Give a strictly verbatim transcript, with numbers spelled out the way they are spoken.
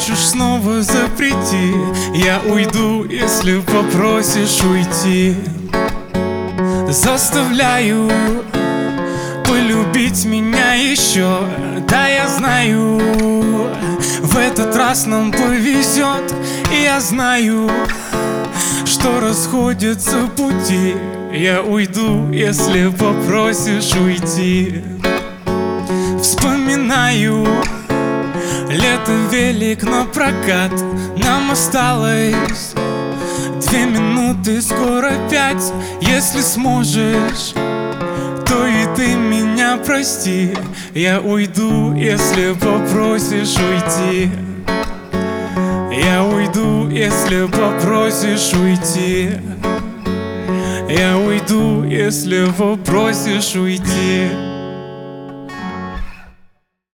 хочешь снова запрети. Я уйду, если попросишь уйти. Заставляю полюбить меня еще. Да, я знаю, в этот раз нам повезет. И я знаю, что расходятся пути. Я уйду, если попросишь уйти. Вспоминаю лето, велик на прокат. Нам осталось две минуты, скоро пять. Если сможешь, то и ты меня прости. Я уйду, если попросишь уйти. Я уйду, если попросишь уйти. Я уйду, если попросишь уйти.